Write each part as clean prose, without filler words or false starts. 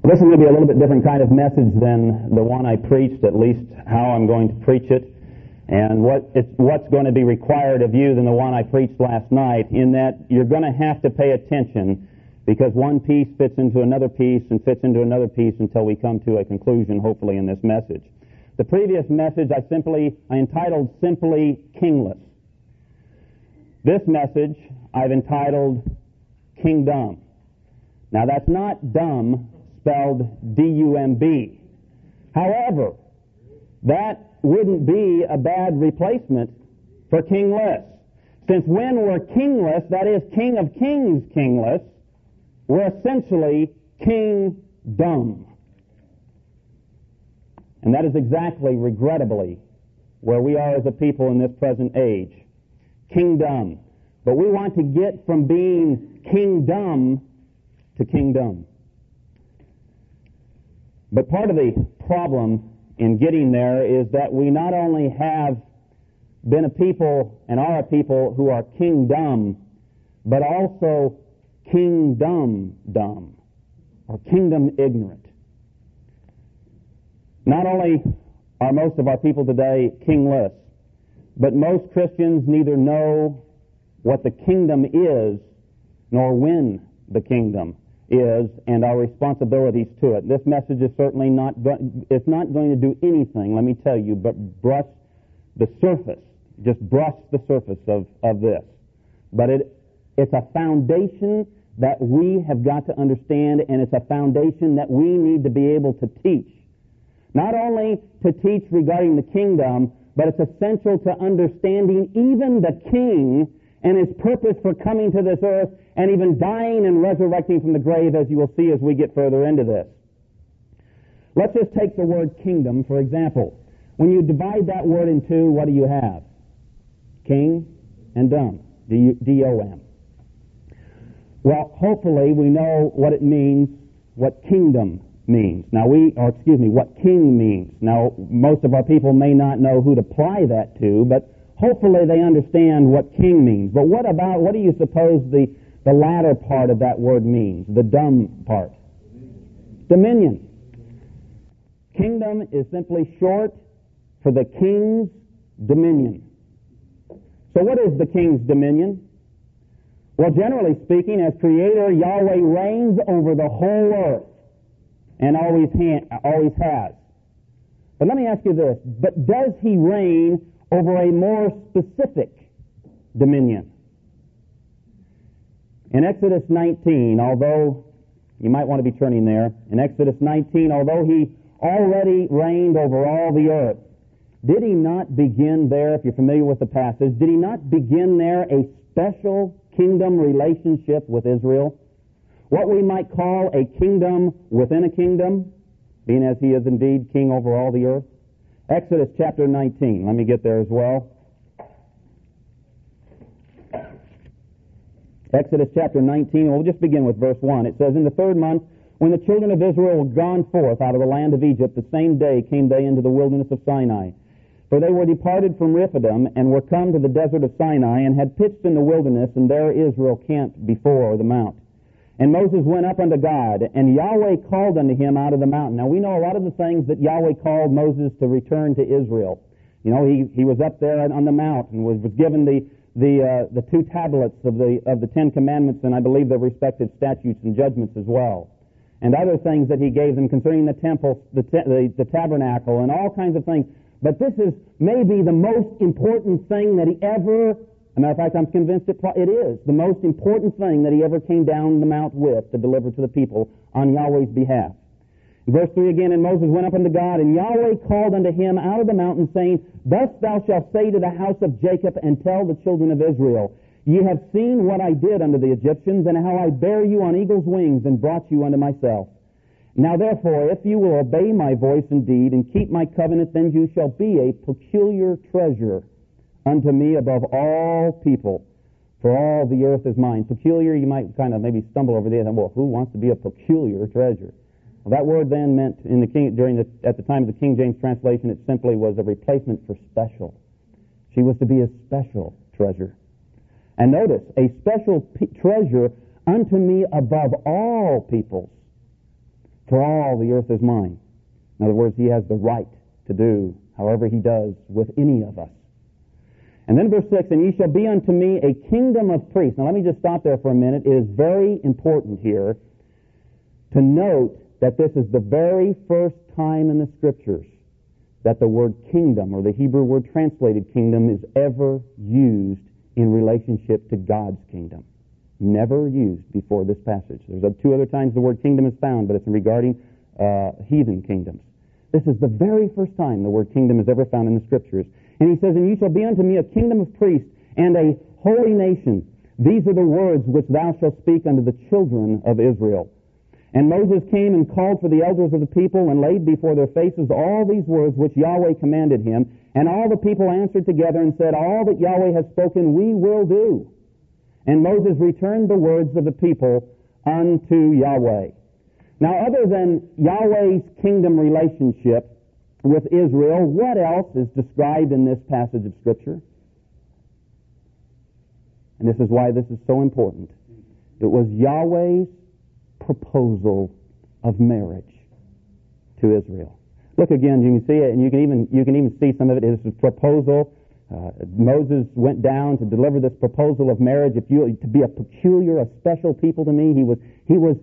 This is going to be a little bit different kind of message than the one I preached, at least how I'm going to preach it, and what's going to be required of you than the one I preached last night, in that you're going to have to pay attention because one piece fits into another piece and fits into another piece until we come to a conclusion, hopefully, in this message. The previous message I entitled simply Kingless. This message I've entitled Kingdom. Now that's not dumb spelled D-U-M-B. However, that wouldn't be a bad replacement for kingless. Since when we're kingless, that is King of Kings kingless, we're essentially kingdom. And that is exactly, regrettably, where we are as a people in this present age. Kingdom. But we want to get from being kingdom to kingdom. But part of the problem in getting there is that we not only have been a people and are a people who are kingdom, but also kingdom dumb, or kingdom ignorant. Not only are most of our people today kingless, but most Christians neither know what the kingdom is nor when the kingdom is and our responsibilities to it. This message is certainly not going to do anything, let me tell you, but brush the surface, just brush the surface of this. But it's a foundation that we have got to understand, and it's a foundation that we need to be able to teach. Not only to teach regarding the kingdom, but it's essential to understanding even the king and his purpose for coming to this earth and even dying and resurrecting from the grave, as you will see as we get further into this. Let's just take the word kingdom, for example. When you divide that word in two, what do you have? King and dumb. D-O-M. Well, hopefully we know what it means, what kingdom means. What king means. Now, most of our people may not know who to apply that to, but hopefully they understand what king means. But what do you suppose the latter part of that word means? The dumb part. Dominion. Kingdom is simply short for the king's dominion. So what is the king's dominion? Well, generally speaking, as creator, Yahweh reigns over the whole earth and always has. But let me ask you this, but does he reign over a more specific dominion? In Exodus 19, although you might want to be turning there, in Exodus 19, although he already reigned over all the earth, did he not begin there, if you're familiar with the passage, did he not begin there a special kingdom relationship with Israel? What we might call a kingdom within a kingdom, being as he is indeed king over all the earth? Exodus chapter 19. Let me get there as well. Exodus chapter 19, we'll just begin with verse 1. It says, "In the third month, when the children of Israel were gone forth out of the land of Egypt, the same day came they into the wilderness of Sinai. For they were departed from Rephidim, and were come to the desert of Sinai, and had pitched in the wilderness, and there Israel camped before the mount. And Moses went up unto God, and Yahweh called unto him out of the mountain." Now we know a lot of the things that Yahweh called Moses to return to Israel. You know, he was up there on the mount and was given the two tablets of the Ten Commandments, and I believe the respective statutes and judgments as well, and other things that he gave them concerning the temple, the tabernacle, and all kinds of things. But this is maybe the most important thing that he ever, as a matter of fact, I'm convinced it is the most important thing that he ever came down the mount with to deliver to the people on Yahweh's behalf. Verse 3 again, "And Moses went up unto God, and Yahweh called unto him out of the mountain, saying, Thus thou shalt say to the house of Jacob, and tell the children of Israel, Ye have seen what I did unto the Egyptians, and how I bare you on eagle's wings, and brought you unto myself. Now therefore, if you will obey my voice indeed, and keep my covenant, then you shall be a peculiar treasure unto me above all people, for all the earth is mine." Peculiar, you might kind of maybe stumble over there and, well, who wants to be a peculiar treasure? Well, that word then meant at the time of the King James translation, it simply was a replacement for special. She was to be a special treasure. And notice, a special treasure unto me above all peoples. For all the earth is mine. In other words, he has the right to do however he does with any of us. And then verse 6, and ye shall be unto me a kingdom of priests. Now let me just stop there for a minute. It is very important here to note that this is the very first time in the Scriptures that the word kingdom, or the Hebrew word translated kingdom, is ever used in relationship to God's kingdom. Never used before this passage. There's two other times the word kingdom is found, but it's regarding heathen kingdoms. This is the very first time the word kingdom is ever found in the Scriptures. And he says, and ye shall be unto me a kingdom of priests and a holy nation. These are the words which thou shalt speak unto the children of Israel. And Moses came and called for the elders of the people and laid before their faces all these words which Yahweh commanded him. And all the people answered together and said, all that Yahweh has spoken we will do. And Moses returned the words of the people unto Yahweh. Now, other than Yahweh's kingdom relationship with Israel, what else is described in this passage of Scripture? And this is why this is so important. It was Yahweh's proposal of marriage to Israel. Look again, you can see it, and you can even see some of it. It's a proposal. Moses went down to deliver this proposal of marriage. To be a peculiar, a special people to me, he was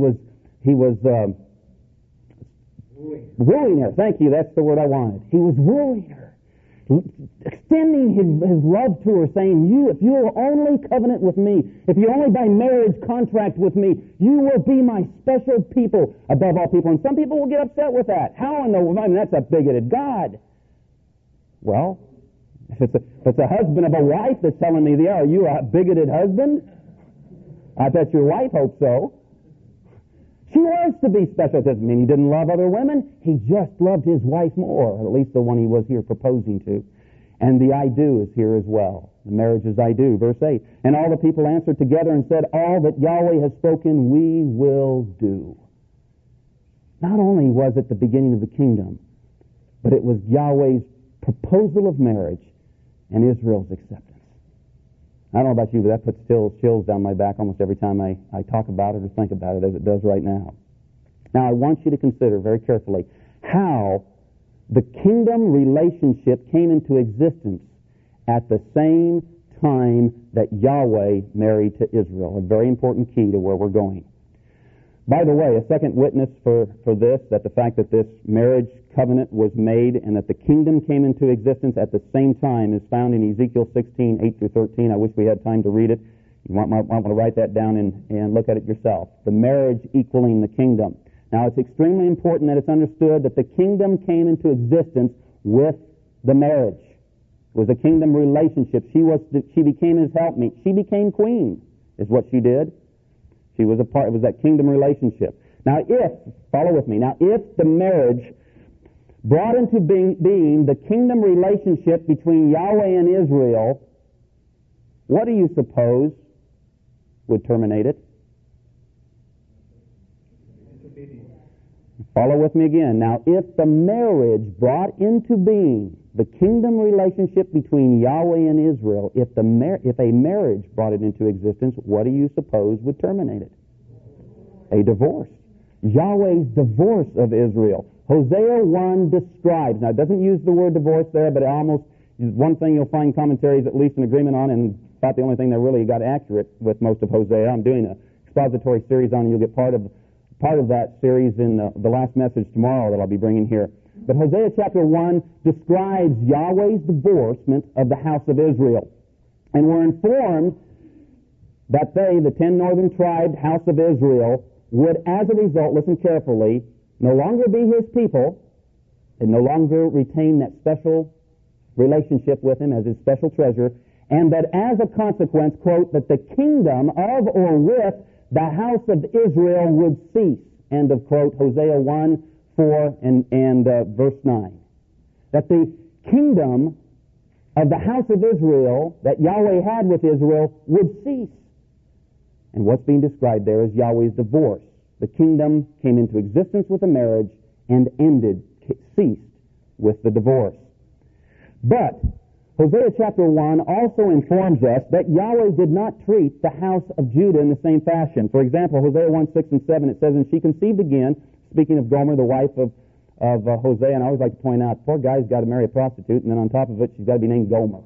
wooing her. Thank you. That's the word I wanted. He was wooing her, extending his love to her, saying, if you will only covenant with me, if you only by marriage contract with me, you will be my special people above all people. And some people will get upset with that. How in the world? I mean, that's a bigoted God. Well, if it's a husband of a wife that's telling me, are you a bigoted husband? I bet your wife hopes so. She wants to be special. It doesn't mean he didn't love other women. He just loved his wife more, or at least the one he was here proposing to. And the I do is here as well. The marriage is I do. Verse 8. And all the people answered together and said, all that Yahweh has spoken we will do. Not only was it the beginning of the kingdom, but it was Yahweh's proposal of marriage and Israel's acceptance. I don't know about you, but that puts chills down my back almost every time I talk about it or think about it, as it does right now. Now, I want you to consider very carefully how the kingdom relationship came into existence at the same time that Yahweh married to Israel. A very important key to where we're going. By the way, a second witness for this, that the fact that this marriage covenant was made and that the kingdom came into existence at the same time is found in Ezekiel 16, 8 through 13. I wish we had time to read it. You might want to write that down and look at it yourself. The marriage equaling the kingdom. Now, it's extremely important that it's understood that the kingdom came into existence with the marriage. It was a kingdom relationship. She became his helpmeet. She became queen, is what she did. She was it was that kingdom relationship. Now, follow with me, if the marriage brought into being the kingdom relationship between Yahweh and Israel, what do you suppose would terminate it? Follow with me again. Now, if the marriage brought into being the kingdom relationship between Yahweh and Israel, if a marriage brought it into existence, what do you suppose would terminate it? A divorce. Yahweh's divorce of Israel. Hosea 1 describes, now it doesn't use the word divorce there, but it almost is one thing you'll find commentaries at least in agreement on, and about the only thing that really got accurate with most of Hosea. I'm doing an expository series on it. You'll get part of that series in the last message tomorrow that I'll be bringing here. But Hosea chapter 1 describes Yahweh's divorcement of the house of Israel. And we're informed that they, the 10 northern tribes, house of Israel, would, as a result, listen carefully, no longer be his people, and no longer retain that special relationship with him as his special treasure, and that as a consequence, quote, that the kingdom of or with the house of Israel would cease, end of quote, Hosea 1, 4, and verse 9. That the kingdom of the house of Israel that Yahweh had with Israel would cease. And what's being described there is Yahweh's divorce. The kingdom came into existence with a marriage and ceased with the divorce. But Hosea chapter 1 also informs us that Yahweh did not treat the house of Judah in the same fashion. For example, Hosea 1, 6 and 7, it says, and she conceived again, speaking of Gomer, the wife of Hosea, and I always like to point out, poor guy's got to marry a prostitute, and then on top of it, she's got to be named Gomer.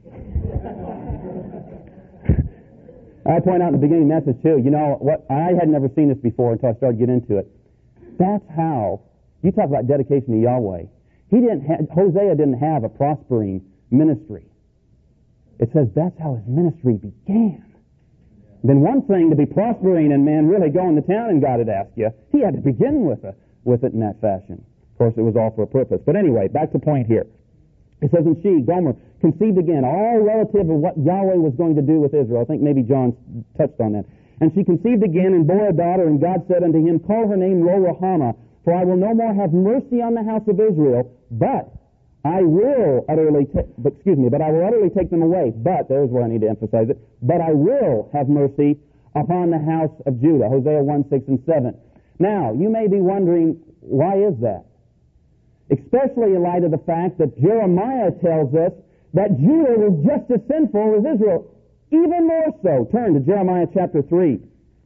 I point out in the beginning message too, you know what, I had never seen this before until I started getting into it. That's how, you talk about dedication to Yahweh. Hosea didn't have a prospering ministry. It says that's how his ministry began. Then one thing to be prospering and, man, really going to town and God had asked you, he had to begin with it in that fashion. Of course, it was all for a purpose. But anyway, back to point here. It says, and she, Gomer, conceived again, all relative of what Yahweh was going to do with Israel. I think maybe John touched on that. And she conceived again and bore a daughter, and God said unto him, call her name Lo-Ruhamah, for I will no more have mercy on the house of Israel, but I will utterly take them away. But, there's where I need to emphasize it, but I will have mercy upon the house of Judah. Hosea 1, 6, and 7. Now, you may be wondering, why is that? Especially in light of the fact that Jeremiah tells us that Judah was just as sinful as Israel. Even more so. Turn to Jeremiah chapter 3.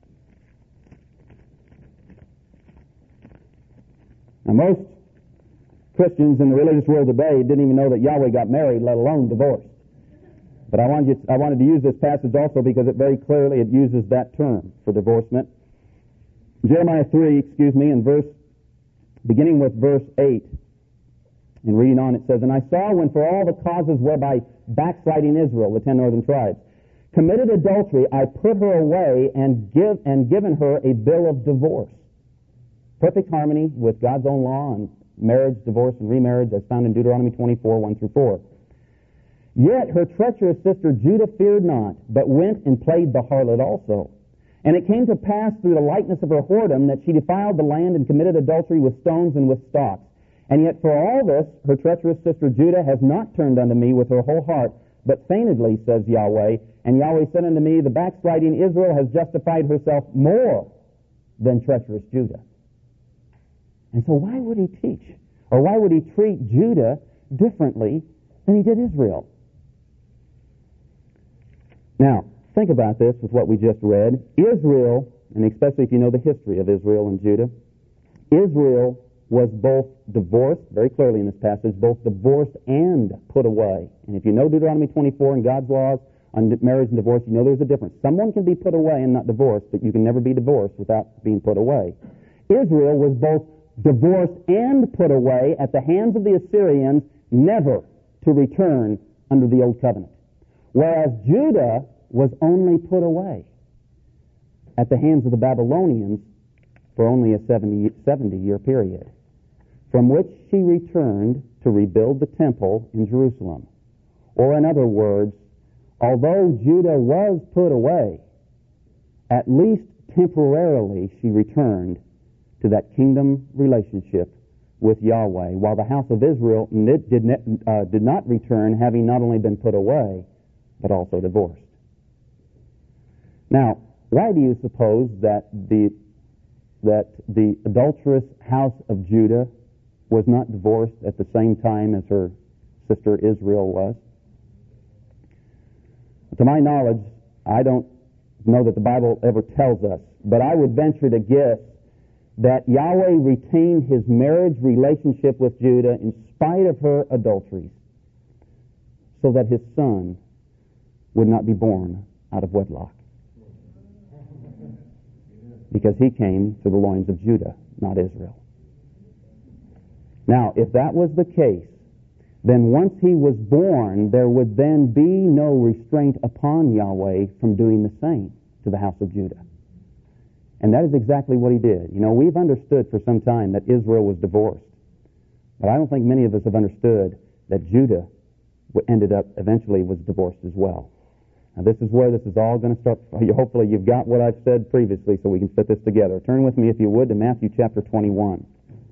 Now, most Christians in the religious world today didn't even know that Yahweh got married, let alone divorced. But I wanted to use this passage also because it very clearly uses that term for divorcement. Jeremiah 3, and beginning with verse 8. And reading on, it says, and I saw when for all the causes whereby backsliding Israel, the 10 northern tribes, committed adultery, I put her away and given her a bill of divorce. Perfect harmony with God's own law on marriage, divorce, and remarriage as found in Deuteronomy 24, 1 through 4. Yet her treacherous sister Judah feared not, but went and played the harlot also. And it came to pass through the likeness of her whoredom that she defiled the land and committed adultery with stones and with stocks. And yet for all this, her treacherous sister Judah has not turned unto me with her whole heart, but feignedly, says Yahweh. And Yahweh said unto me, the backsliding Israel has justified herself more than treacherous Judah. And so why would he teach? Or why would he treat Judah differently than he did Israel? Now, think about this with what we just read. Israel, and especially if you know the history of Israel and Judah, Israel was both divorced, very clearly in this passage, both divorced and put away. And if you know Deuteronomy 24 and God's laws on marriage and divorce, you know there's a difference. Someone can be put away and not divorced, but you can never be divorced without being put away. Israel was both divorced and put away at the hands of the Assyrians, never to return under the Old Covenant. Whereas Judah was only put away at the hands of the Babylonians for only a 70-year period, from which she returned to rebuild the temple in Jerusalem. Or in other words, although Judah was put away, at least temporarily she returned to that kingdom relationship with Yahweh, while the house of Israel did not return, having not only been put away, but also divorced. Now, why do you suppose that the adulterous house of Judah was not divorced at the same time as her sister Israel was? To my knowledge, I don't know that the Bible ever tells us, but I would venture to guess that Yahweh retained his marriage relationship with Judah in spite of her adulteries, so that his son would not be born out of wedlock. Because he came through the loins of Judah, not Israel. Now, if that was the case, then once he was born, there would then be no restraint upon Yahweh from doing the same to the house of Judah. And that is exactly what he did. You know, we've understood for some time that Israel was divorced. But I don't think many of us have understood that Judah eventually was divorced as well. Now, this is where this is all going to start. Hopefully you've got what I've said previously so we can fit this together. Turn with me, if you would, to Matthew chapter 21.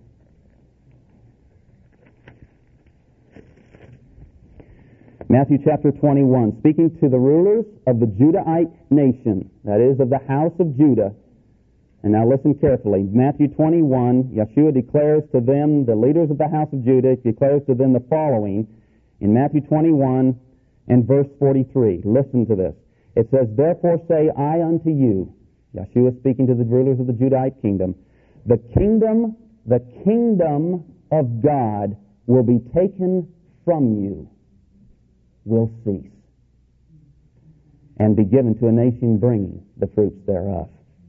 Matthew chapter 21, speaking to the rulers of the Judahite nation, that is, of the house of Judah. And now listen carefully. Matthew 21, Yeshua declares to them, the leaders of the house of Judah, declares to them the following in Matthew 21 and verse 43. Listen to this. It says, therefore say I unto you, Yeshua speaking to the rulers of the Judahite kingdom, the kingdom of God will be taken from you, will cease, and be given to a nation bringing the fruits thereof.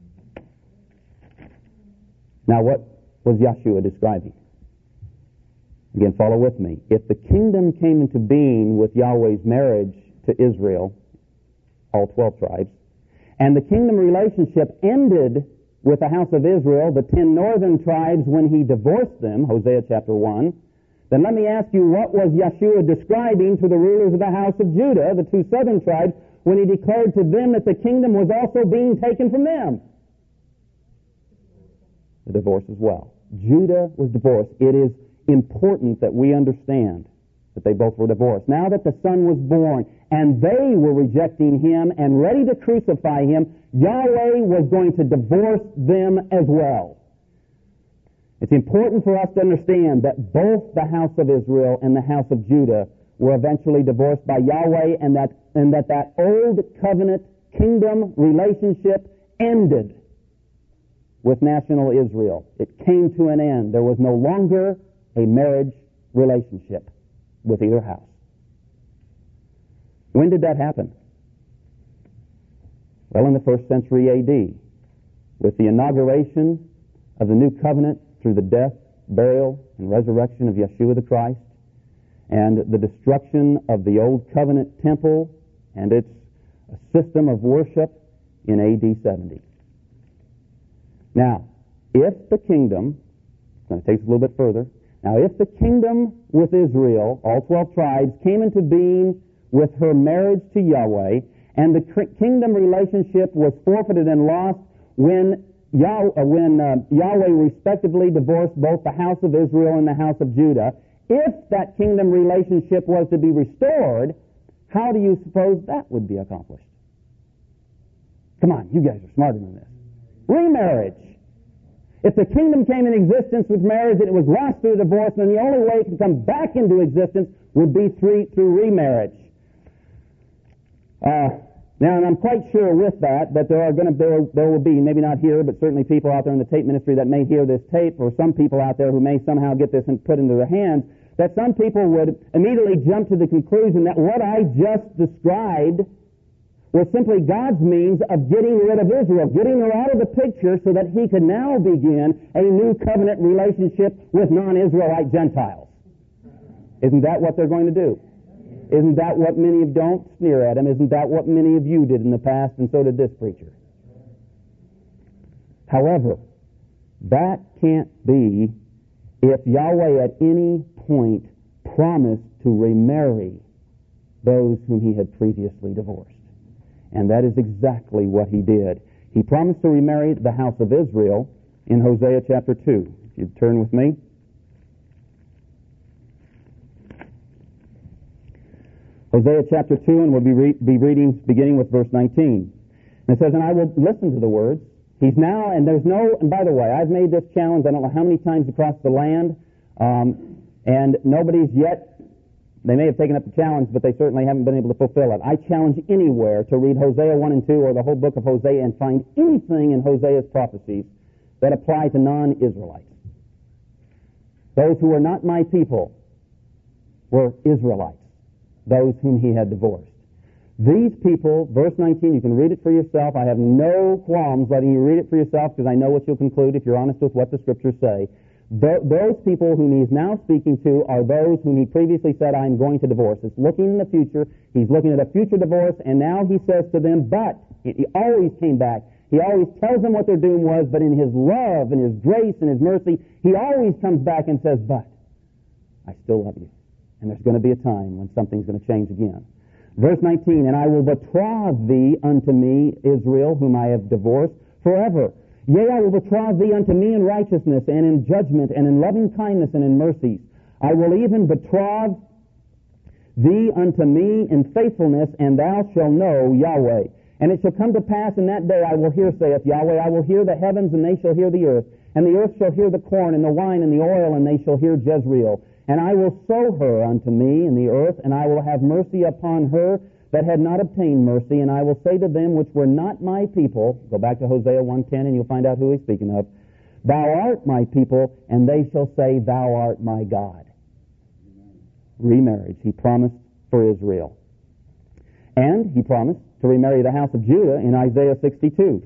Now, what was Yeshua describing? Again, follow with me. If the kingdom came into being with Yahweh's marriage to Israel, all 12 tribes, and the kingdom relationship ended with the house of Israel, the 10 northern tribes, when he divorced them, Hosea chapter 1, then let me ask you, what was Yeshua describing to the rulers of the house of Judah, the 2 southern tribes, when he declared to them that the kingdom was also being taken from them? The divorce as well. Judah was divorced. It is important that we understand that they both were divorced. Now that the Son was born and they were rejecting him and ready to crucify him, Yahweh was going to divorce them as well. It's important for us to understand that both the house of Israel and the house of Judah were eventually divorced by Yahweh, and that old covenant kingdom relationship ended with national Israel. It came to an end. There was no longer a marriage relationship with either house. When did that happen? Well, in the 1st century A.D., with the inauguration of the new covenant through the death, burial, and resurrection of Yeshua the Christ, and the destruction of the old covenant temple and its system of worship in A.D. 70. Now, if the kingdom, it's going to take us a little bit further, now if the kingdom with Israel, all 12 tribes, came into being with her marriage to Yahweh, and the kingdom relationship was forfeited and lost when Yahweh respectively divorced both the house of Israel and the house of Judah, if that kingdom relationship was to be restored, how do you suppose that would be accomplished? Come on, you guys are smarter than this. Remarriage. If the kingdom came in existence with marriage and it was lost through divorce, then the only way it could come back into existence would be through remarriage. Now, and I'm quite sure with that there will be, maybe not here, but certainly people out there in the tape ministry that may hear this tape, or some people out there who may somehow get this and put into their hands, that some people would immediately jump to the conclusion that what I just described was simply God's means of getting rid of Israel, getting her out of the picture so that he could now begin a new covenant relationship with non-Israelite Gentiles. Isn't that what they're going to do? Isn't that what many of don't sneer at him? Isn't that what many of you did in the past, and so did this preacher? However, that can't be if Yahweh at any point promised to remarry those whom he had previously divorced. And that is exactly what he did. He promised to remarry the house of Israel in Hosea chapter 2. If you'd turn with me. Hosea chapter 2, and we'll be reading beginning with verse 19. And it says, and I will listen to the words. He's now, and there's no, and by the way, I've made this challenge, I don't know how many times across the land, and nobody's yet, they may have taken up the challenge, but they certainly haven't been able to fulfill it. I challenge anywhere to read Hosea 1 and 2 or the whole book of Hosea and find anything in Hosea's prophecies that apply to non-Israelites. Those who were not my people were Israelites, those whom he had divorced. These people, verse 19, you can read it for yourself. I have no qualms letting you read it for yourself because I know what you'll conclude if you're honest with what the Scriptures say. Those people whom he's now speaking to are those whom he previously said, I'm going to divorce. It's looking in the future. He's looking at a future divorce, and now he says to them, but, he always came back. He always tells them what their doom was, but in his love and his grace and his mercy, he always comes back and says, but, I still love you. And there's going to be a time when something's going to change again. Verse 19, and I will betroth thee unto me, Israel, whom I have divorced, forever. Yea, I will betroth thee unto me in righteousness and in judgment and in loving kindness and in mercy. I will even betroth thee unto me in faithfulness, and thou shalt know Yahweh. And it shall come to pass in that day, I will hear, saith Yahweh, I will hear the heavens, and they shall hear the earth. And the earth shall hear the corn and the wine and the oil, and they shall hear Jezreel. And I will sow her unto me in the earth, and I will have mercy upon her that had not obtained mercy, and I will say to them which were not my people, go back to Hosea 1:10 and you'll find out who he's speaking of, Thou art my people, and they shall say, Thou art my God. Remarriage. He promised for Israel. And he promised to remarry the house of Judah in Isaiah 62.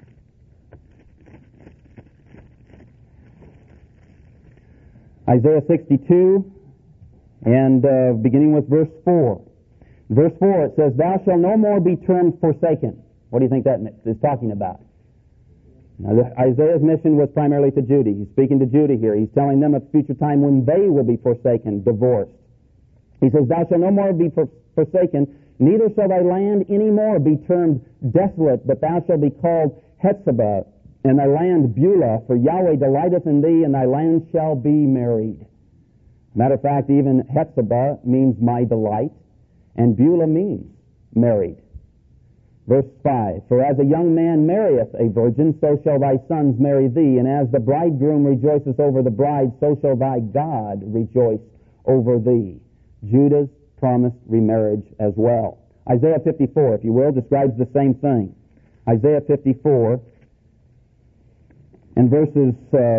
Isaiah 62, and beginning with verse 4. Verse 4, it says, Thou shalt no more be termed forsaken. What do you think that is talking about? Now, Isaiah's mission was primarily to Judah. He's speaking to Judah here. He's telling them of a future time when they will be forsaken, divorced. He says, Thou shalt no more be forsaken, neither shall thy land any more be termed desolate, but thou shalt be called Hephzibah, and thy land Beulah, for Yahweh delighteth in thee, and thy land shall be married. Matter of fact, even Hephzibah means my delight, and Beulah means married. Verse 5, For as a young man marrieth a virgin, so shall thy sons marry thee, and as the bridegroom rejoiceth over the bride, so shall thy God rejoice over thee. Judah's promised remarriage as well. Isaiah 54, if you will, describes the same thing. Isaiah 54 and verses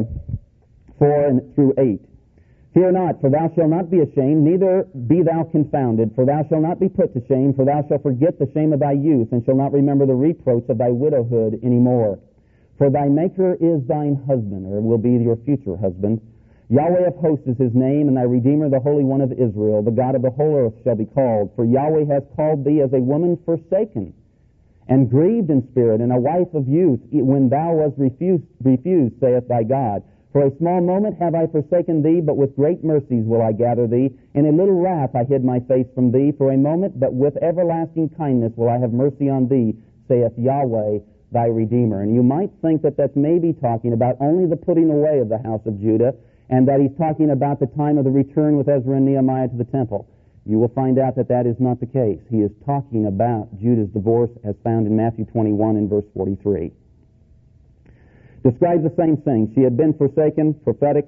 4 through 8. Fear not, for thou shalt not be ashamed, neither be thou confounded, for thou shalt not be put to shame, for thou shalt forget the shame of thy youth, and shalt not remember the reproach of thy widowhood any more. For thy Maker is thine husband, or will be your future husband. Yahweh of hosts is his name, and thy Redeemer, the Holy One of Israel. The God of the whole earth shall be called. For Yahweh hath called thee as a woman forsaken, and grieved in spirit, and a wife of youth, when thou wast refused, saith thy God. For a small moment have I forsaken thee, but with great mercies will I gather thee. In a little wrath I hid my face from thee for a moment, but with everlasting kindness will I have mercy on thee, saith Yahweh thy Redeemer. And you might think that that's maybe talking about only the putting away of the house of Judah, and that he's talking about the time of the return with Ezra and Nehemiah to the temple. You will find out that that is not the case. He is talking about Judah's divorce as found in Matthew 21 and verse 43. Describes the same thing. She had been forsaken, prophetic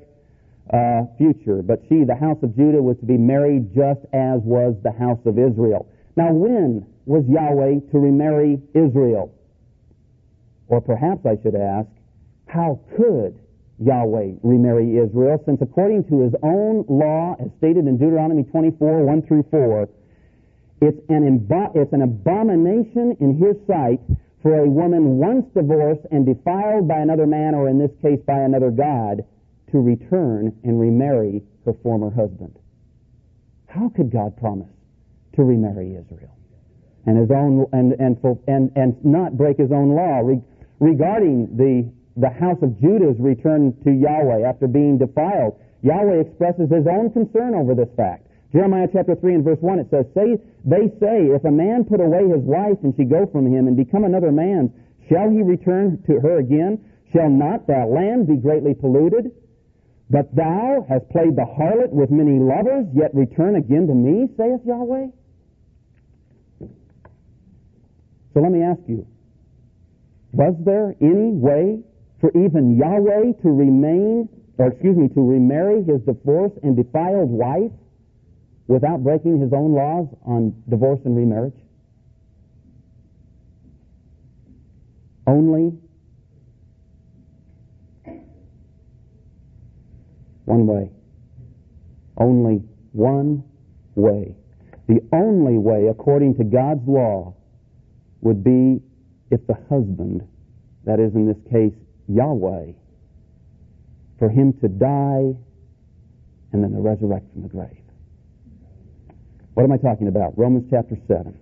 future, but she, the house of Judah, was to be married just as was the house of Israel. Now, when was Yahweh to remarry Israel? Or perhaps I should ask, how could Yahweh remarry Israel, since according to his own law, as stated in Deuteronomy 24, 1 through 4, it's an abomination in his sight for a woman once divorced and defiled by another man, or in this case by another god, to return and remarry her former husband. How could God promise to remarry Israel and his own and not break his own law regarding the house of Judah's return to Yahweh after being defiled? Yahweh expresses his own concern over this fact. Jeremiah chapter 3 and verse 1, it says, They say, if a man put away his wife and she go from him and become another man's, shall he return to her again? Shall not that land be greatly polluted? But thou hast played the harlot with many lovers, yet return again to me, saith Yahweh? So let me ask you, was there any way for even Yahweh to remarry his divorced and defiled wife without breaking his own laws on divorce and remarriage? Only one way. Only one way. The only way, according to God's law, would be if the husband, that is in this case Yahweh, for him to die and then to resurrect from the grave. What am I talking about? Romans chapter 7.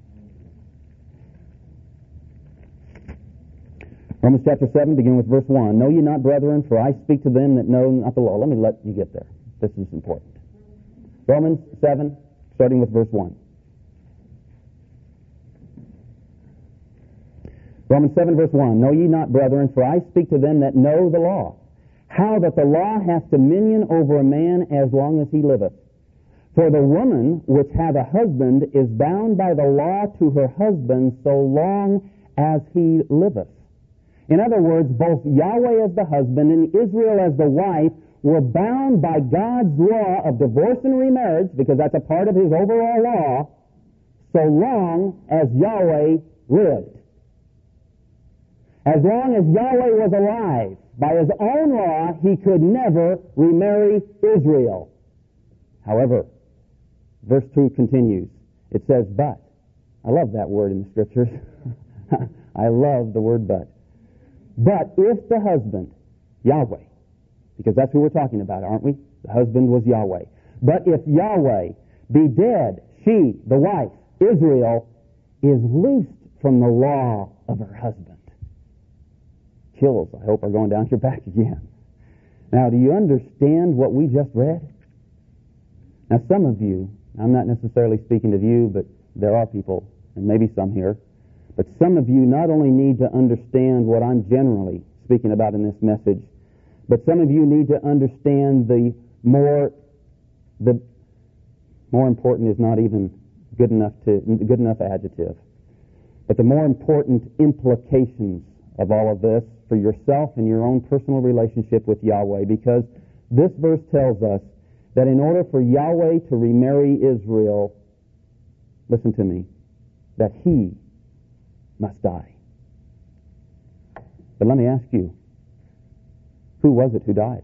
Romans chapter 7, beginning with verse 1. Know ye not, brethren, for I speak to them that know not the law. Let you get there. This is important. Romans 7, starting with verse 1. Romans 7, verse 1. Know ye not, brethren, for I speak to them that know the law, how that the law hath dominion over a man as long as he liveth. For the woman which hath a husband is bound by the law to her husband so long as he liveth. In other words, both Yahweh as the husband and Israel as the wife were bound by God's law of divorce and remarriage, because that's a part of his overall law, so long as Yahweh lived. As long as Yahweh was alive, by his own law, he could never remarry Israel. However, verse 2 continues. It says, but. I love that word in the Scriptures. I love the word but. But if the husband, Yahweh, because that's who we're talking about, aren't we? The husband was Yahweh. But if Yahweh be dead, she, the wife, Israel, is loosed from the law of her husband. Chills, I hope, are going down your back again. Now, do you understand what we just read? Now, some of you, I'm not necessarily speaking of you, but there are people, and maybe some here, but some of you not only need to understand what I'm generally speaking about in this message, but some of you need to understand the more important is not even good enough adjective, but the more important implications of all of this for yourself and your own personal relationship with Yahweh, because this verse tells us that in order for Yahweh to remarry Israel, listen to me, that he must die. But let me ask you, who was it who died?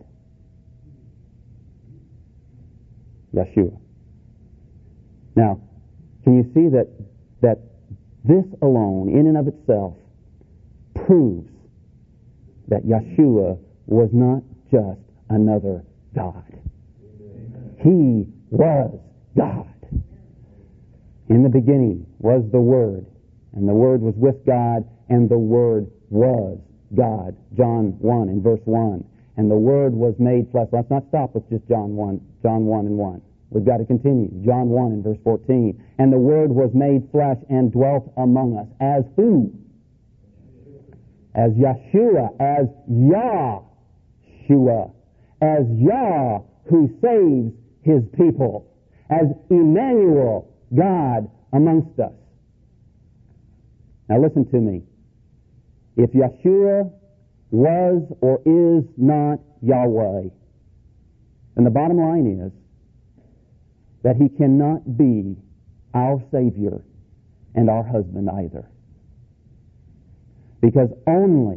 Yeshua. Now, can you see that this alone, in and of itself, proves that Yeshua was not just another God. He was God. In the beginning was the Word, and the Word was with God, and the Word was God. John 1 in verse 1. And the Word was made flesh. Let's not stop with just John 1 and 1. We've got to continue. John 1 and verse 14. And the Word was made flesh and dwelt among us. As who? As Yeshua, as Yahshua, as Yah who saves his people, as Emmanuel, God amongst us. Now listen to me. If Yeshua was or is not Yahweh, then the bottom line is that he cannot be our Savior and our husband either. Because only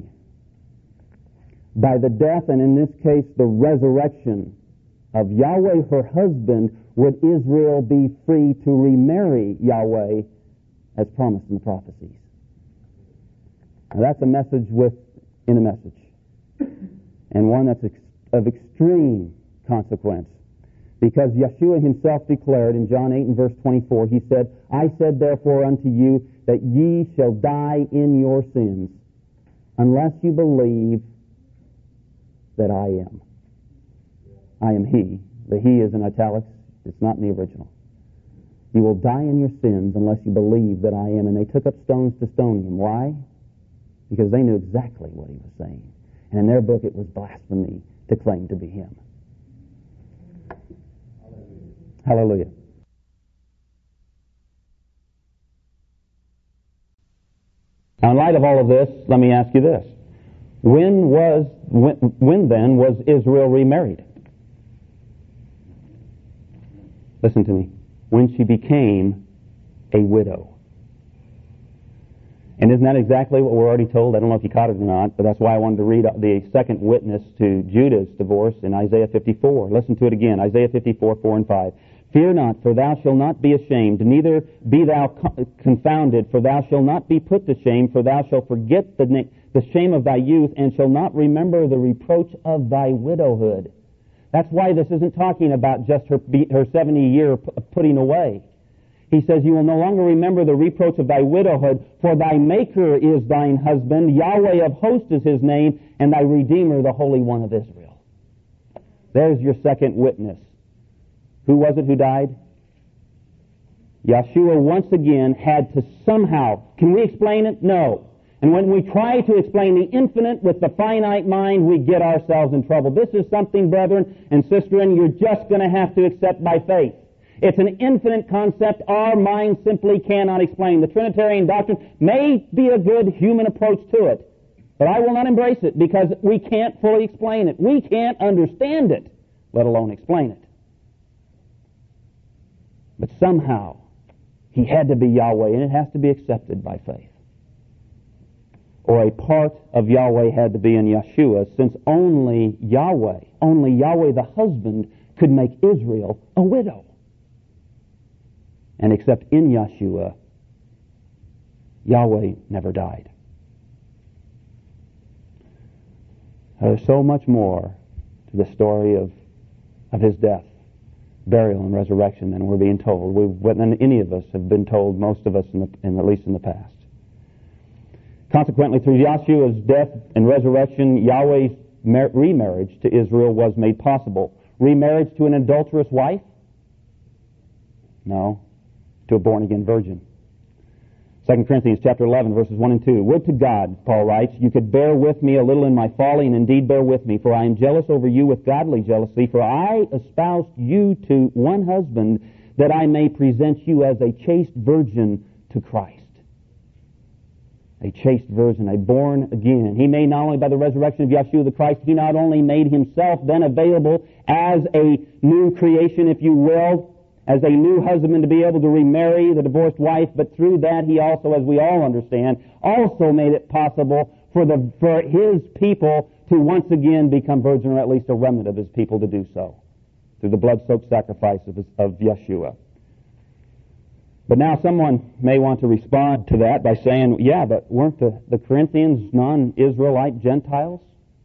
by the death, and in this case the resurrection of Yahweh, her husband, would Israel be free to remarry Yahweh as promised in the prophecies. Now that's a message within a message, and one that's of extreme consequence. Because Yeshua himself declared in John 8 and verse 24, he said, I said therefore unto you that ye shall die in your sins, unless you believe that I am. I am he. The he is in italics. It's not in the original. You will die in your sins unless you believe that I am. And they took up stones to stone him. Why? Because they knew exactly what he was saying. And in their book it was blasphemy to claim to be him. Hallelujah. Now, in light of all of this, let me ask you this. When then was Israel remarried? Listen to me. When she became a widow. And isn't that exactly what we're already told? I don't know if you caught it or not, but that's why I wanted to read the second witness to Judah's divorce in Isaiah 54. Listen to it again. Isaiah 54, 4 and 5. Fear not, for thou shalt not be ashamed, neither be thou confounded, for thou shalt not be put to shame, for thou shalt forget the shame of thy youth, and shalt not remember the reproach of thy widowhood. That's why this isn't talking about just her 70-year putting away. He says, you will no longer remember the reproach of thy widowhood, for thy Maker is thine husband, Yahweh of hosts is his name, and thy Redeemer, the Holy One of Israel. There's your second witness. Who was it who died? Yeshua once again had to somehow, can we explain it? No. And when we try to explain the infinite with the finite mind, we get ourselves in trouble. This is something, brethren and sisterin, you're just going to have to accept by faith. It's an infinite concept our mind simply cannot explain. The Trinitarian doctrine may be a good human approach to it, but I will not embrace it because we can't fully explain it. We can't understand it, let alone explain it. But somehow, he had to be Yahweh, and it has to be accepted by faith. or a part of Yahweh had to be in Yeshua, since only Yahweh the husband, could make Israel a widow. And except in Yeshua, Yahweh never died. There's so much more to the story of his death, burial, and resurrection than we're being told, than any of us have been told, most of us, at least in the past. Consequently, through Yeshua's death and resurrection, Yahweh's remarriage to Israel was made possible. Remarriage to an adulterous wife? No, to a born-again virgin. 2 Corinthians chapter 11, verses 1 and 2. Would to God, Paul writes, you could bear with me a little in my folly, and indeed bear with me, for I am jealous over you with godly jealousy, for I espoused you to one husband, that I may present you as a chaste virgin to Christ. A chaste virgin, a born again. He made not only by the resurrection of Yeshua the Christ, he not only made himself then available as a new creation, if you will, as a new husband to be able to remarry the divorced wife, but through that he also, as we all understand, also made it possible for his people to once again become virgin, or at least a remnant of his people to do so, through the blood-soaked sacrifice of Yeshua. But now someone may want to respond to that by saying, yeah, but weren't the Corinthians non-Israelite Gentiles?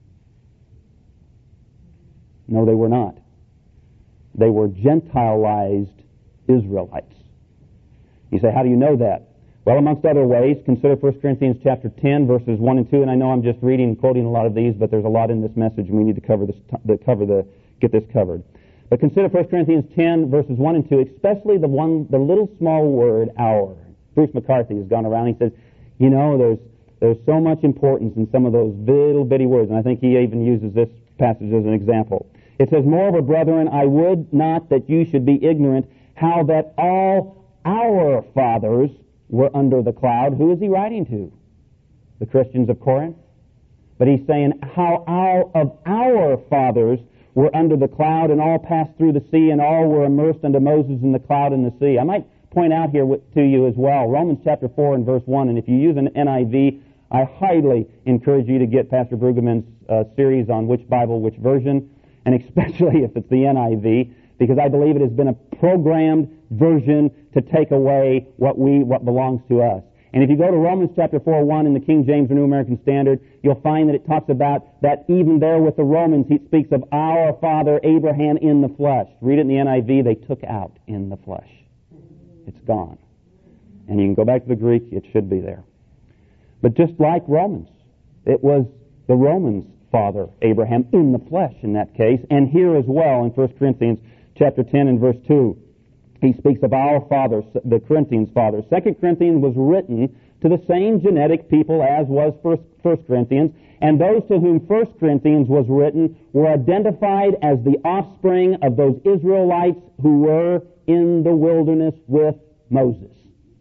No, they were not. They were Gentilized Israelites. You say, how do you know that? Well, amongst other ways, consider 1 Corinthians chapter 10, verses 1 and 2, and I know I'm just reading and quoting a lot of these, but there's a lot in this message, and we need to get this covered. But consider 1 Corinthians 10, verses 1 and 2, especially the little small word, our. Bruce McCarthy has gone around, he says, you know, there's so much importance in some of those little bitty words, and I think he even uses this passage as an example. It says, moreover, brethren, I would not that you should be ignorant how that all our fathers were under the cloud. Who is he writing to? The Christians of Corinth. But he's saying how all of our fathers were under the cloud, and all passed through the sea, and all were immersed unto Moses in the cloud and the sea. I might point out here to you as well, Romans chapter 4 and verse 1, and if you use an NIV, I highly encourage you to get Pastor Brueggemann's series on which Bible, which version, and especially if it's the NIV, because I believe it has been a programmed version to take away what belongs to us. And if you go to Romans chapter 4:1 in the King James or New American Standard, you'll find that it talks about that even there with the Romans, he speaks of our father Abraham in the flesh. Read it in the NIV, they took out in the flesh. It's gone. And you can go back to the Greek, it should be there. But just like Romans, it was the Romans' father, Abraham, in the flesh in that case. And here as well in 1 Corinthians chapter 10 and verse 2, he speaks of our father, the Corinthians' father. 2 Corinthians was written to the same genetic people as was 1 Corinthians, and those to whom 1 Corinthians was written were identified as the offspring of those Israelites who were in the wilderness with Moses.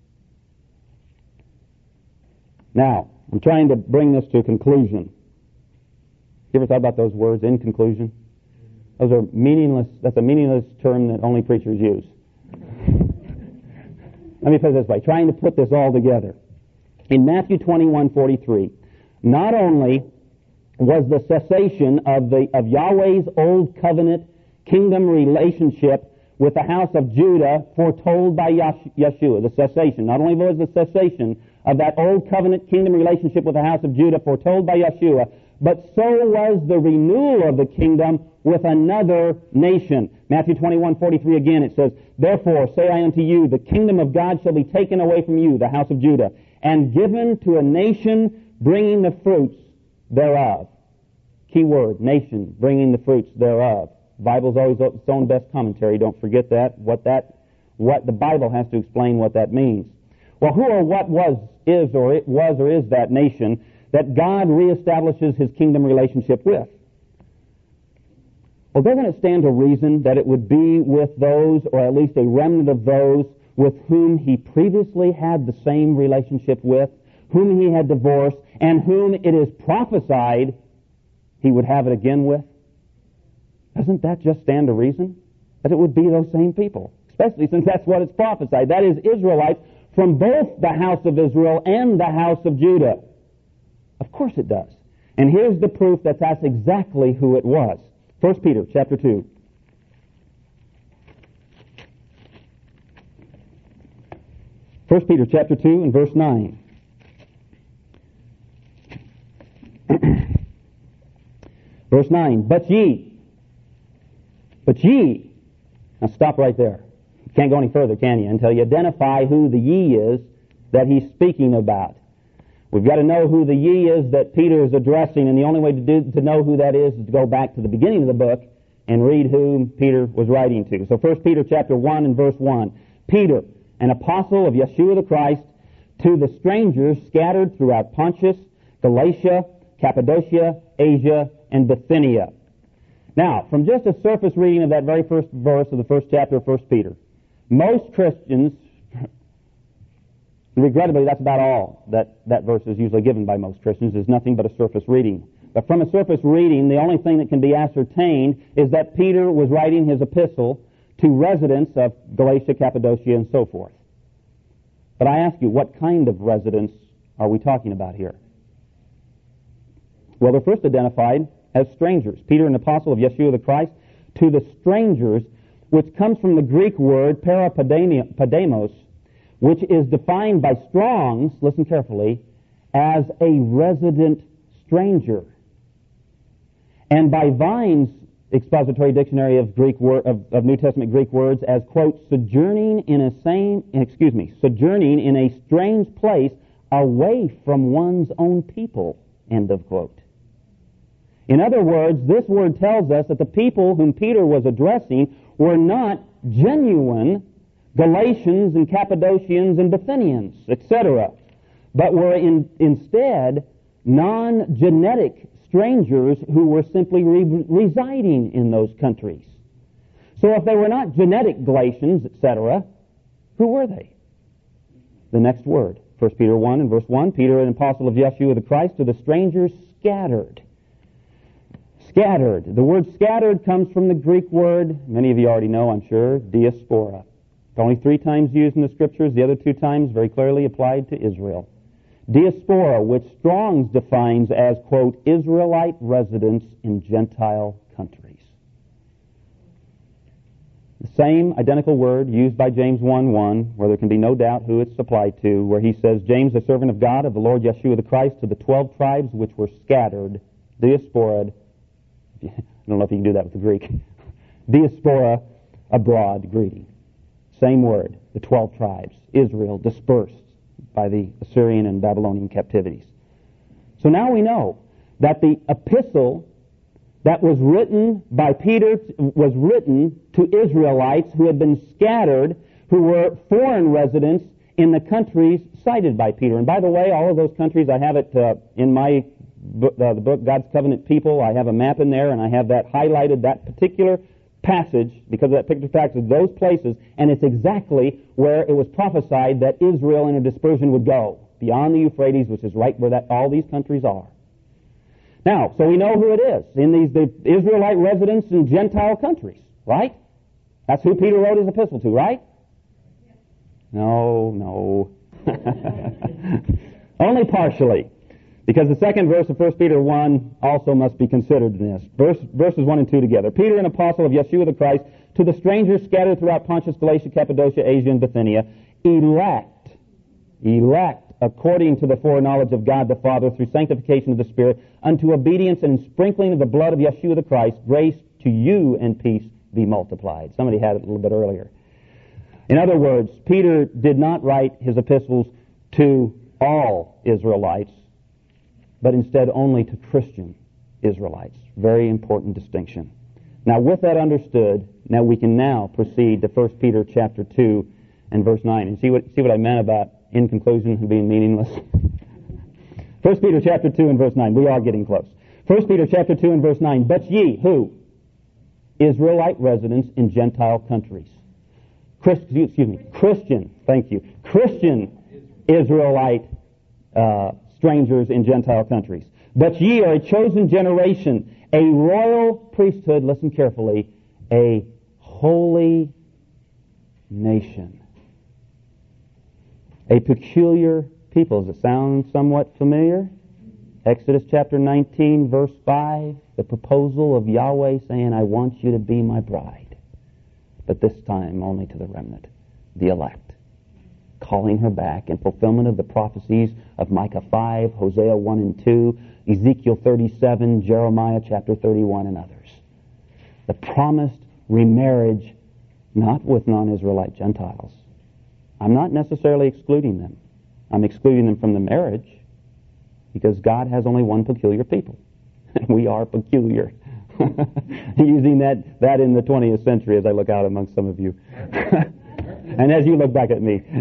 Now, I'm trying to bring this to a conclusion. You ever thought about those words, in conclusion? Those are meaningless. That's a meaningless term that only preachers use. Let me put it this way, trying to put this all together. In Matthew 21:43, not only was the cessation of Yahweh's old covenant kingdom relationship with the house of Judah foretold by Yeshua, the cessation. Not only was the cessation of that old covenant kingdom relationship with the house of Judah foretold by Yeshua, but so was the renewal of the kingdom with another nation. Matthew 21:43 again, it says, therefore say I unto you, the kingdom of God shall be taken away from you, the house of Judah, and given to a nation bringing the fruits thereof. Key word, nation, bringing the fruits thereof. The Bible's always its own best commentary, don't forget that. What the Bible has to explain what that means. Well, who or what is that nation that God reestablishes His kingdom relationship with? Well, doesn't it stand to reason that it would be with those, or at least a remnant of those, with whom He previously had the same relationship with, whom He had divorced, and whom it is prophesied He would have it again with? Doesn't that just stand to reason? That it would be those same people, especially since that's what it's prophesied. That is, Israelites from both the house of Israel and the house of Judah. Of course it does. And here's the proof that that's exactly who it was. 1 Peter chapter 2. 1 Peter chapter 2 and verse 9. Verse 9, but ye. Now stop right there. You can't go any further, can you, until you identify who the ye is that he's speaking about. We've got to know who the ye is that Peter is addressing, and the only way to know who that is to go back to the beginning of the book and read whom Peter was writing to. So 1 Peter chapter 1 and verse 1. Peter, an apostle of Yeshua the Christ, to the strangers scattered throughout Pontus, Galatia, Cappadocia, Asia, and Bithynia. Now, from just a surface reading of that very first verse of the first chapter of 1 Peter, most Christians, regrettably that's about all that verse is usually given by most Christians, is nothing but a surface reading. But from a surface reading, the only thing that can be ascertained is that Peter was writing his epistle to residents of Galatia, Cappadocia, and so forth. But I ask you, what kind of residents are we talking about here? Well, they're first identified as strangers. Peter, an apostle of Yeshua the Christ, to the strangers, which comes from the Greek word parapademos, which is defined by Strong's, listen carefully, as a resident stranger. And by Vine's expository dictionary of New Testament Greek words as, quote, sojourning in a strange place away from one's own people, end of quote. In other words, this word tells us that the people whom Peter was addressing were not genuine Galatians and Cappadocians and Bithynians, etc., but were instead non-genetic strangers who were simply residing in those countries. So if they were not genetic Galatians, etc., who were they? The next word, 1 Peter 1 and verse 1, Peter, an apostle of Yeshua the Christ, to the strangers scattered. Scattered. The word scattered comes from the Greek word, many of you already know, I'm sure, diaspora. It's only 3 times used in the Scriptures. The other 2 times very clearly applied to Israel. Diaspora, which Strong's defines as, quote, Israelite residents in Gentile countries. The same identical word used by James 1:1, where there can be no doubt who it's applied to, where he says, James, a servant of God, of the Lord Yeshua the Christ, to the 12 tribes which were scattered, diasporaed. I don't know if you can do that with the Greek. Diaspora, abroad, greeting. Same word, the 12 tribes. Israel dispersed by the Assyrian and Babylonian captivities. So now we know that the epistle that was written by Peter was written to Israelites who had been scattered, who were foreign residents in the countries cited by Peter. And by the way, all of those countries, I have it in my the book, God's Covenant People. I have a map in there, and I have that highlighted, that particular passage, because of that particular passage, those places, and it's exactly where it was prophesied that Israel in a dispersion would go, beyond the Euphrates, which is right where all these countries are. Now, so we know who it is, in the Israelite residents in Gentile countries, right? That's who Peter wrote his epistle to, right? No. Only partially. Because the second verse of 1 Peter 1 also must be considered in this. Verses 1 and 2 together. Peter, an apostle of Yeshua the Christ, to the strangers scattered throughout Pontus, Galatia, Cappadocia, Asia, and Bithynia, elect, according to the foreknowledge of God the Father, through sanctification of the Spirit, unto obedience and sprinkling of the blood of Yeshua the Christ, grace to you and peace be multiplied. Somebody had it a little bit earlier. In other words, Peter did not write his epistles to all Israelites, but instead only to Christian Israelites. Very important distinction. Now, with that understood, now we can now proceed to 1 Peter chapter 2 and verse 9. And see what I meant about in conclusion being meaningless? 1 Peter chapter 2 and verse 9. We are getting close. 1 Peter chapter 2 and verse 9. But ye, who? Israelite residents in Gentile countries. Christian, thank you. Christian Israelite strangers in Gentile countries. But ye are a chosen generation, a royal priesthood, listen carefully, a holy nation. A peculiar people. Does it sound somewhat familiar? Exodus chapter 19, verse 5, the proposal of Yahweh saying, I want you to be my bride. But this time only to the remnant, the elect. Calling her back in fulfillment of the prophecies of Micah 5, Hosea 1 and 2, Ezekiel 37, Jeremiah chapter 31, and others. The promised remarriage, not with non-Israelite Gentiles. I'm not necessarily excluding them. I'm excluding them from the marriage because God has only one peculiar people. And we are peculiar. Using that in the 20th century as I look out amongst some of you. And as you look back at me.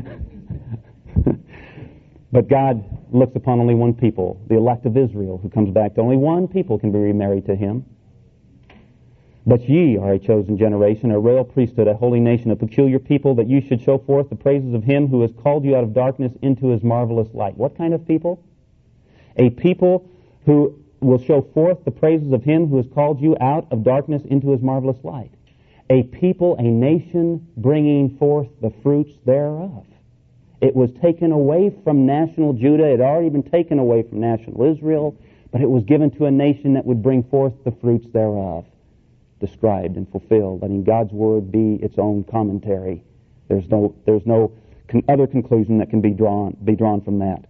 But God looks upon only one people, the elect of Israel, who comes back to only one people can be remarried to Him. But ye are a chosen generation, a royal priesthood, a holy nation, a peculiar people, that you should show forth the praises of Him who has called you out of darkness into His marvelous light. What kind of people? A people who will show forth the praises of Him who has called you out of darkness into His marvelous light. A people, a nation, bringing forth the fruits thereof. It was taken away from national Judah. It had already been taken away from national Israel, but it was given to a nation that would bring forth the fruits thereof. Described and fulfilled, letting God's Word be its own commentary. There's no other conclusion that can be drawn from that.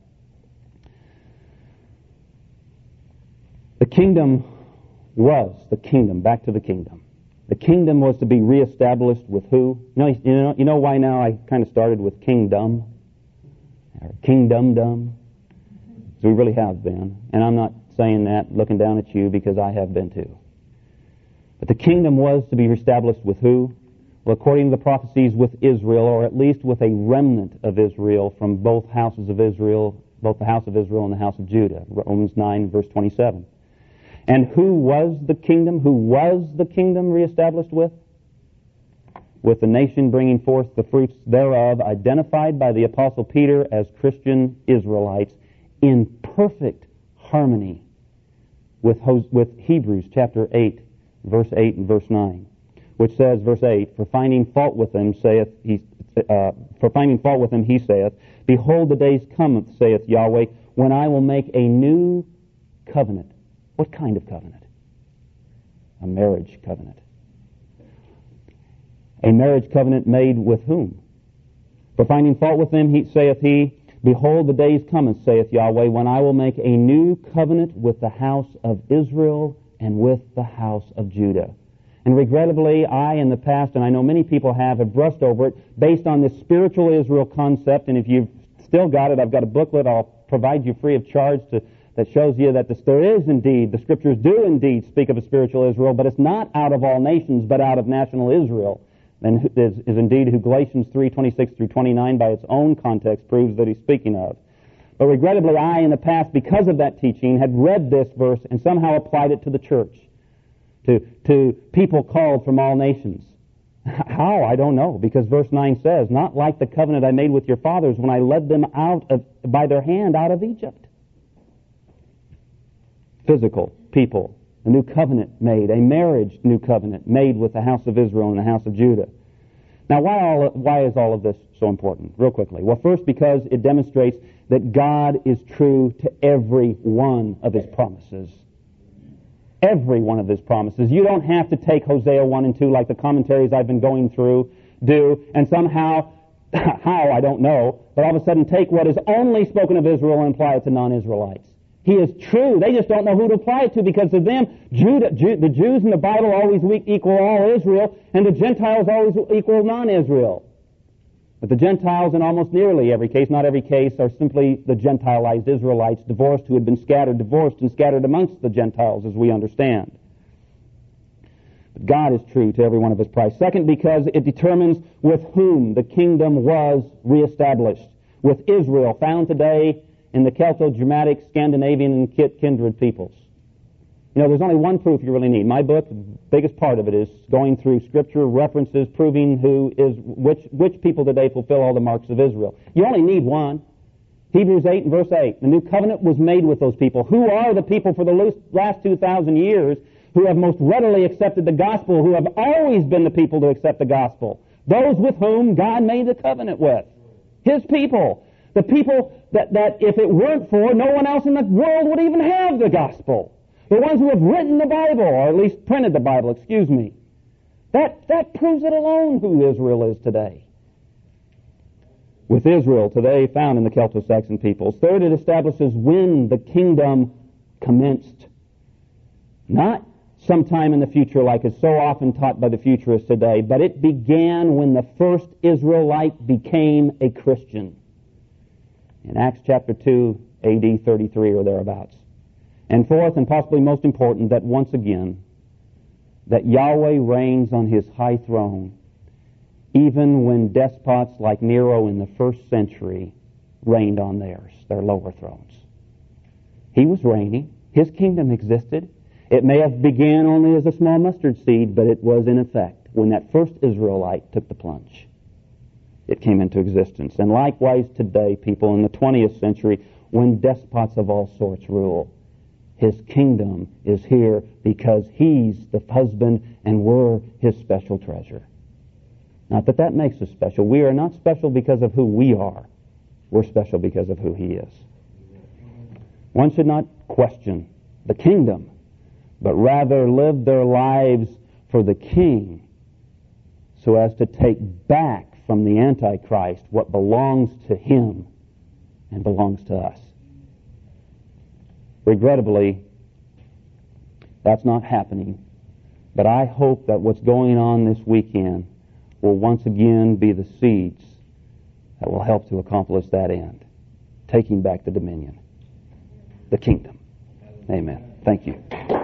The kingdom was the kingdom. Back to the kingdom. The kingdom was to be reestablished with who? You know why now I kind of started with kingdom? Or kingdom-dom? Because we really have been. And I'm not saying that looking down at you because I have been too. But the kingdom was to be reestablished with who? Well, according to the prophecies, with Israel, or at least with a remnant of Israel from both houses of Israel, both the house of Israel and the house of Judah. Romans 9, verse 27. And who was the kingdom? Who was the kingdom reestablished with? With the nation bringing forth the fruits thereof, identified by the Apostle Peter as Christian Israelites, in perfect harmony with Hebrews chapter 8, verse 8 and verse 9, which says, verse 8, For finding fault with them, he saith, Behold, the days cometh, saith Yahweh, when I will make a new covenant. What kind of covenant? A marriage covenant. A marriage covenant made with whom? For finding fault with them, saith he, Behold, the days cometh, saith Yahweh, when I will make a new covenant with the house of Israel and with the house of Judah. And regrettably, I in the past, and I know many people have brushed over it, based on this spiritual Israel concept, and if you've still got it, I've got a booklet I'll provide you free of charge that shows you that there is indeed, the Scriptures do indeed speak of a spiritual Israel, but it's not out of all nations, but out of national Israel. And is indeed who Galatians 3:26 through 29 by its own context proves that he's speaking of. But regrettably, I, in the past, because of that teaching, had read this verse and somehow applied it to the church, to people called from all nations. How? I don't know, because verse 9 says, Not like the covenant I made with your fathers when I led them by their hand out of Egypt. Physical people, a new covenant made, a marriage new covenant made with the house of Israel and the house of Judah. Now, why is all of this so important? Real quickly. Well, first, because it demonstrates that God is true to every one of His promises. Every one of His promises. You don't have to take Hosea 1 and 2 like the commentaries I've been going through do, and somehow, how, I don't know, but all of a sudden take what is only spoken of Israel and apply it to non-Israelites. He is true. They just don't know who to apply it to because to them, the Jews in the Bible always equal all Israel, and the Gentiles always equal non-Israel. But the Gentiles, in almost nearly every case, not every case, are simply the Gentilized Israelites, divorced, who had been divorced and scattered amongst the Gentiles, as we understand. But God is true to every one of His promises. Second, because it determines with whom the kingdom was reestablished. With Israel, found today in the Celto-Germanic, Scandinavian, and kindred peoples. You know, there's only one proof you really need. My book, the biggest part of it is going through Scripture, references, proving which people today fulfill all the marks of Israel. You only need one. Hebrews 8 and verse 8. The new covenant was made with those people. Who are the people for the last 2,000 years who have most readily accepted the gospel, who have always been the people to accept the gospel? Those with whom God made the covenant with. His people. The people that if it weren't for, no one else in the world would even have the gospel. The ones who have written the Bible, or at least printed the Bible, excuse me. That proves it alone who Israel is today. With Israel today found in the Celto-Saxon peoples. Third, it establishes when the kingdom commenced. Not sometime in the future like is so often taught by the futurists today, but it began when the first Israelite became a Christian. In Acts chapter 2, AD 33 or thereabouts. And fourth, and possibly most important, that once again, that Yahweh reigns on His high throne, even when despots like Nero in the first century reigned on theirs, their lower thrones. He was reigning. His kingdom existed. It may have began only as a small mustard seed, but it was in effect when that first Israelite took the plunge. It came into existence. And likewise today, people, in the 20th century, when despots of all sorts rule, His kingdom is here because He's the husband and we're His special treasure. Not that that makes us special. We are not special because of who we are. We're special because of who He is. One should not question the kingdom, but rather live their lives for the King so as to take back from the Antichrist what belongs to him and belongs to us. Regrettably, that's not happening, but I hope that what's going on this weekend will once again be the seeds that will help to accomplish that end, taking back the dominion, the kingdom. Amen. Thank you.